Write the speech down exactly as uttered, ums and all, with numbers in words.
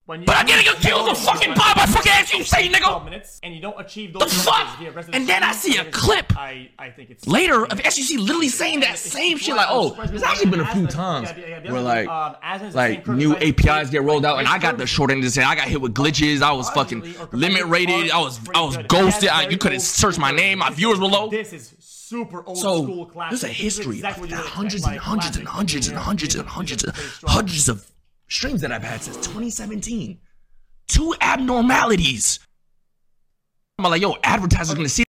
When you but I'm getting accused of fucking Bob. I fucking asked you, say, nigga. Minutes, and you don't achieve those the fuck? And then I see a clip I, I think it's later of S U C literally saying that same shit. Like, oh, there's actually been a few times where like, like new A P Is get rolled out, and I got the short end of the say I got hit with glitches. I was fucking limit rated. I was I was ghosted. I, you couldn't search my name. My viewers were low. This is super old so school classic. There's a history of hundreds and hundreds and hundreds and hundreds and hundreds and hundreds of streams that I've had since twenty seventeen. Two abnormalities. I'm like, yo, advertisers gonna see